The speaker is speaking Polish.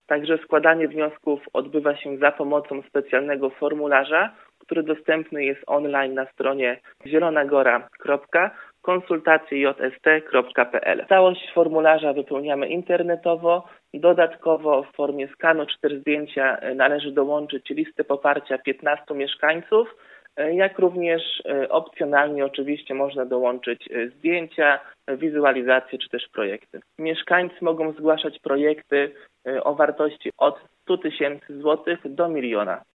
Także składanie wniosków odbywa się za pomocą specjalnego formularza, który dostępny jest online na stronie zielonagora.konsultacjejst.pl. Całość formularza wypełniamy internetowo. Dodatkowo w formie skanu 4 zdjęcia należy dołączyć listę poparcia 15 mieszkańców, jak również opcjonalnie oczywiście można dołączyć zdjęcia, wizualizacje czy też projekty. Mieszkańcy mogą zgłaszać projekty o wartości od 100 000 złotych do 1 000 000.